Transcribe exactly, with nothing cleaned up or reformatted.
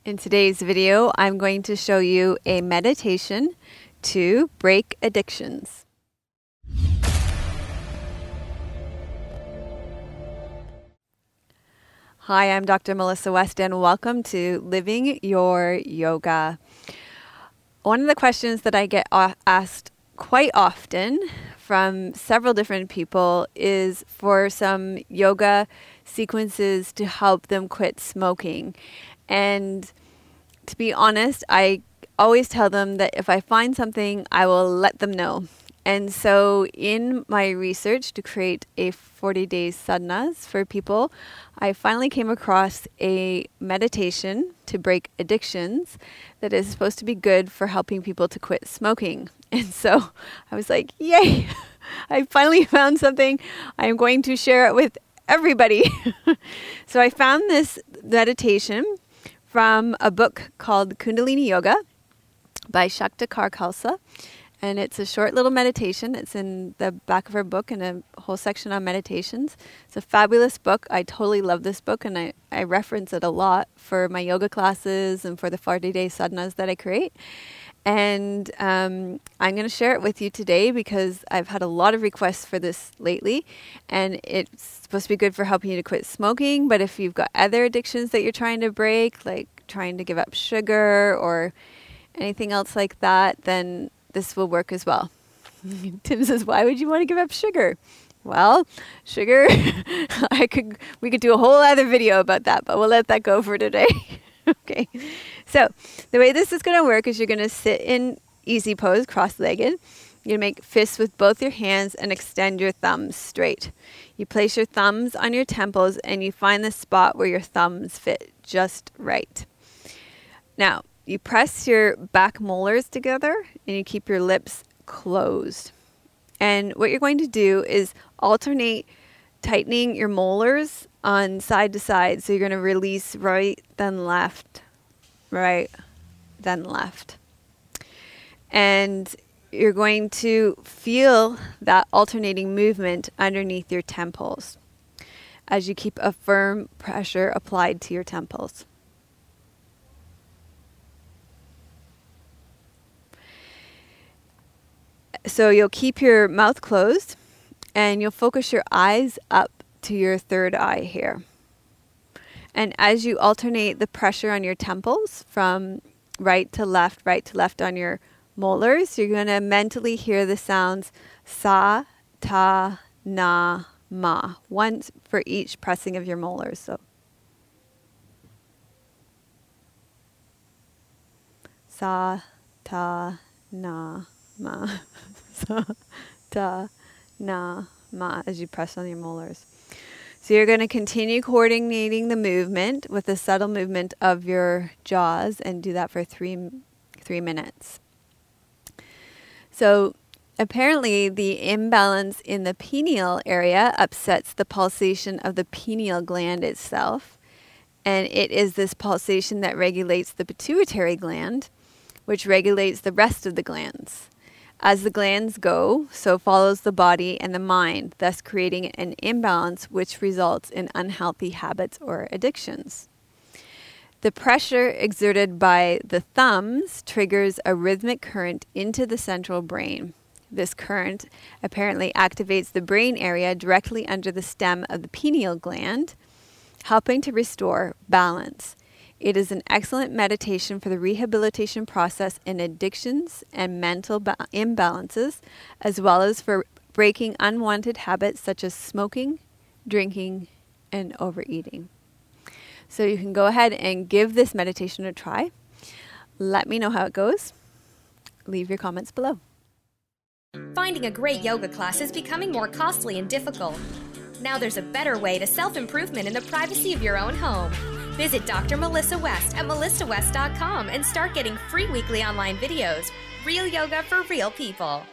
In today's video, I'm going to show you a meditation to break addictions. Hi, I'm Doctor Melissa West, and welcome to Living Your Yoga. One of the questions that I get asked quite often from several different people is for some yoga sequences to help them quit smoking. And to be honest, I always tell them that if I find something, I will let them know. And so in my research to create a forty-day sadhanas for people, I finally came across a meditation to break addictions that is supposed to be good for helping people to quit smoking. And so I was like, yay, I finally found something. I'm going to share it with everybody. So I found this meditation from a book called Kundalini Yoga by Shaktikar Khalsa. And it's a short little meditation. It's in the back of her book and a whole section on meditations. It's a fabulous book. I totally love this book, and I, I reference it a lot for my yoga classes and for the forty-day sadhanas that I create. And um, I'm going to share it with you today because I've had a lot of requests for this lately. And it's supposed to be good for helping you to quit smoking. But if you've got other addictions that you're trying to break, like trying to give up sugar or anything else like that, then this will work as well. Tim says, why would you want to give up sugar? Well, sugar, I could. we could do a whole other video about that, but we'll let that go for today. Okay. So the way this is going to work is you're going to sit in easy pose, cross-legged. You're going to make fists with both your hands and extend your thumbs straight. You place your thumbs on your temples and you find the spot where your thumbs fit just right. Now, you press your back molars together and you keep your lips closed. And what you're going to do is alternate tightening your molars on side to side. So you're going to release right, then left, right, then left. And you're going to feel that alternating movement underneath your temples as you keep a firm pressure applied to your temples. So you'll keep your mouth closed and you'll focus your eyes up to your third eye here. And as you alternate the pressure on your temples from right to left, right to left on your molars, you're going to mentally hear the sounds sa, ta, na, ma, once for each pressing of your molars. So sa, ta, na, ma, sa, ta, na, ma, as you press on your molars. So you're going to continue coordinating the movement with the subtle movement of your jaws and do that for three, three minutes. So apparently the imbalance in the pineal area upsets the pulsation of the pineal gland itself. And it is this pulsation that regulates the pituitary gland, which regulates the rest of the glands. As the glands go, so follows the body and the mind, thus creating an imbalance which results in unhealthy habits or addictions. The pressure exerted by the thumbs triggers a rhythmic current into the central brain. This current apparently activates the brain area directly under the stem of the pineal gland, helping to restore balance. It is an excellent meditation for the rehabilitation process in addictions and mental ba- imbalances, as well as for breaking unwanted habits such as smoking, drinking, and overeating. So you can go ahead and give this meditation a try. Let me know how it goes. Leave your comments below. Finding a great yoga class is becoming more costly and difficult. Now there's a better way to self-improvement in the privacy of your own home. Visit Doctor Melissa West at melissa west dot com and start getting free weekly online videos. Real yoga for real people.